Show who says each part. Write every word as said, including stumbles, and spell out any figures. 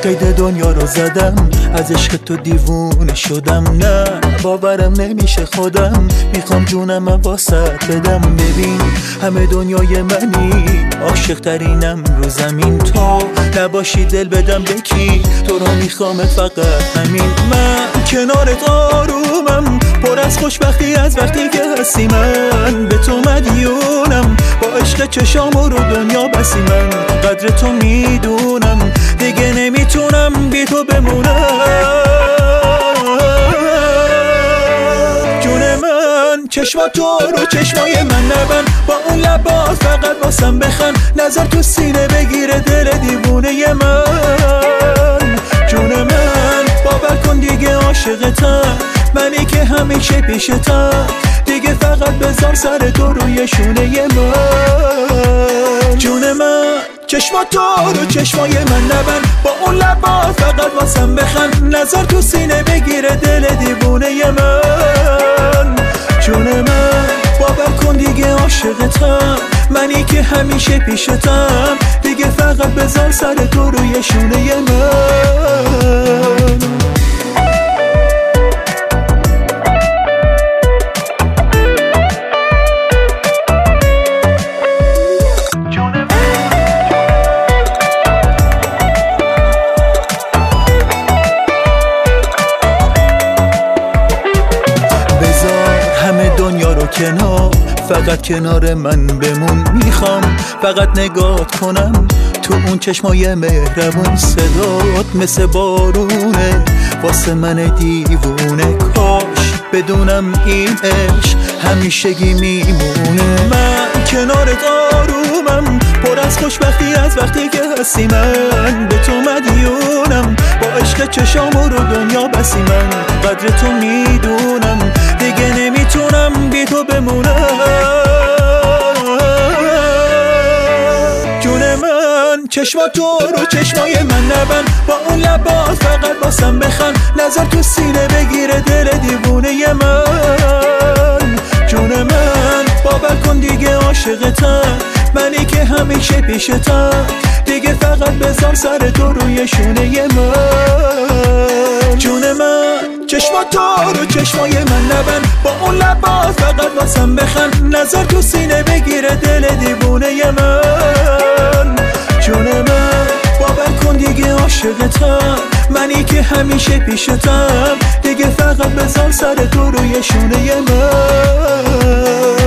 Speaker 1: قید دنیا رو زدم، از عشق تو دیوونه شدم. نه باورم نمیشه خودم، میخوام جونم واسط بدم. ببین همه دنیای منی، عاشق ترینم رو زمین. تو نباشی دل بدم بکی، تو رو میخوام فقط همین. من کنارت آرومم، پر از خوشبختی از وقتی که هستی. من به تو مدیونم، با عشق چشام رو دنیا بسی. من قدر تو میدونم، دیگه نمیتونم بی تو بمونم. جون من چشما تو رو چشمای من نبند، با اون لبات فقط واسم بخند. نظر تو سینه بگیره دل دیوونه من. جون من باور کن دیگه عاشقتم، منی که همیشه پیشتم. دیگه فقط بذار سر تو روی شونه من. جون من چشما تو رو چشمای من نبند، با اون لبات فقط واسم بخند. نظر تو سینه بگیره دل دیوونه من. جون من باور کن دیگه عاشقتم، منی که همیشه پیشتم. دیگه فقط بذار سر تو روی شونه من. دنیا رو کنار، فقط کنار من بمون. میخوام فقط نگات کنم تو اون چشمای مهربون. صدات مثل بارونه واسه من دیوونه. کاش بدونم این عشق همیشگی میمونه. من کنارت آرومم، پر از خوشبختی از وقتی که هستی. من به تو مدیونم، با عشق چشام رو دنیا بسی. من قدر تو میدونم، دیگه نمیتونم بی تو بمونم. جون من چشما تو رو چشمای من نبند، با اون لبات فقط واسم بخند. نظر تو سینه بگیره دل دیوونه من. جون من باور کن دیگه عاشقتم، منی که همیشه پیشتم. دیگه فقط بذار سر تو روی شونه من. جون من چشما تو رو چشمای من نبند، با اون لبات فقط واسم بخند. نظر تو سینه بگیره دل دیوونه من. جون من باور کن دیگه عاشقتم، منی که همیشه پیشتم. دیگه فقط بذار سر تو روی شونه من.